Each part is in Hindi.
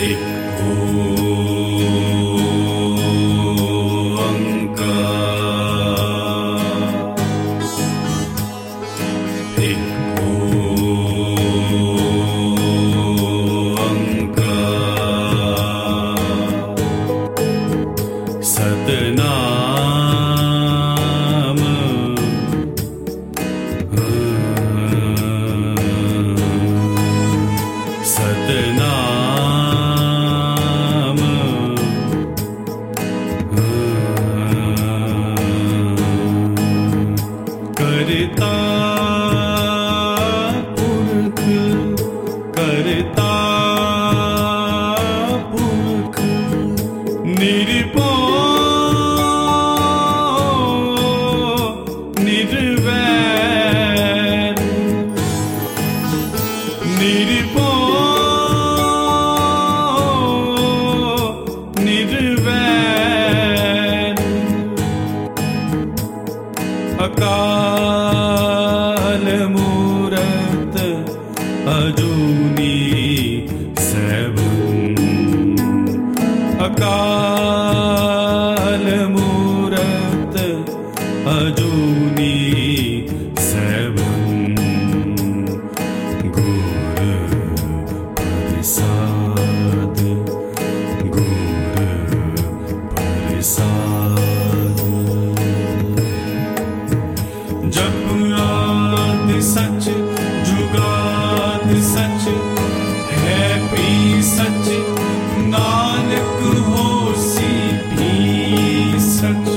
एक ओंकार, एक ओंकार। सतनाम सतनाम करता पुरख, करता पुरख निर्भय निर्वैर, निर्भय निर्वैर। अकाल मूरत अजूनी सैभं, अकाल मूरत अजूनी सैभं। गुर प्रसाद, गुर प्रसाद। जप आद सच, जुगाद सच, है पी सच, नानक होसी भी सच।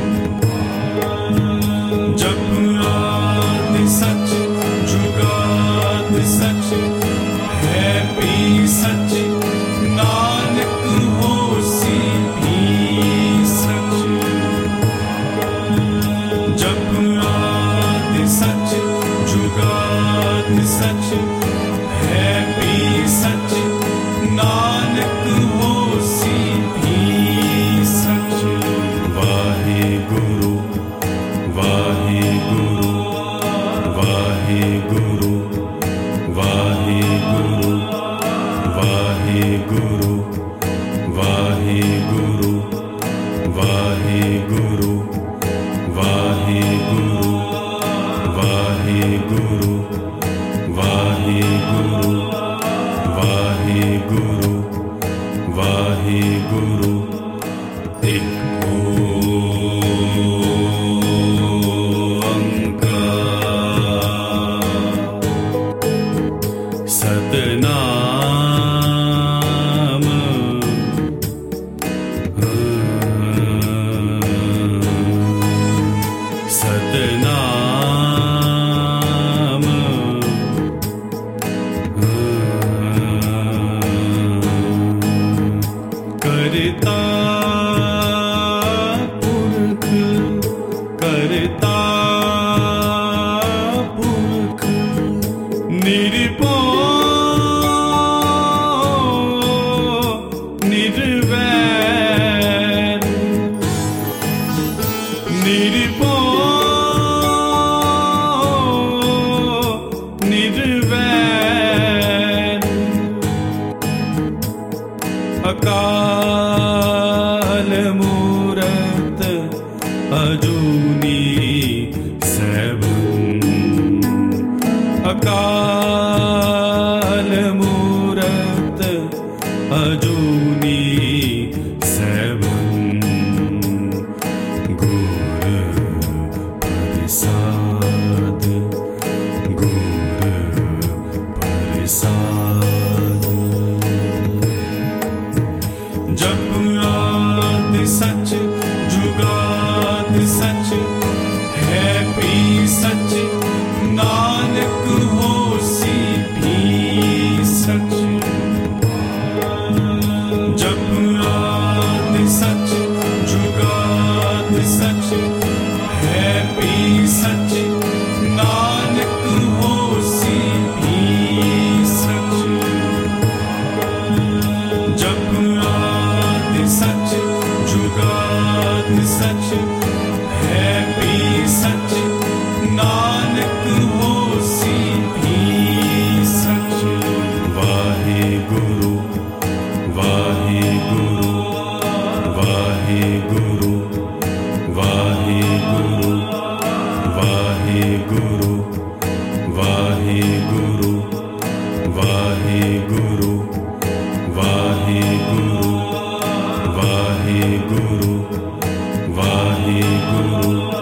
जप आद सच, जुगाद सच, है पी सच, नानक होसी भी सच। जप आद सच, जुगाद सच, है पी सच, नानक होसी भी सच। वाहिगुरु वाहिगुरु वाहिगुरु वाहिगुरु वाहिगुरु वाहिगुरु वाहिगुरु वाहिगुरु वाहिगुरु वाहिगुरु वाहिगुरु वाहिगुरु। एक ओंकार। सतनाम सतनाम करता पुरख, करता पुरख निर्भय निर्वैर, निर्भय निर्वैर। अकाल मूरत अजूनी सैभं, अकाल मूरत अजूनी सैभं। गुर प्रसाद, गुर प्रसाद। जप आद सच, जुगाद सच, है पी सच, नानक होसी भी सच। जप आद सच, जुगाद सच, है पी सच, नानक होसी भी सच। जप आद सच, जुगाद सच, है पी सच, नानक होसी भी सच। वाहिगुरु वाहिगुरु वाहिगुरु वाहिगुरु वाहिगुरु वाहिगुरु वाहिगुरु वाहिगुरु वाहिगुरु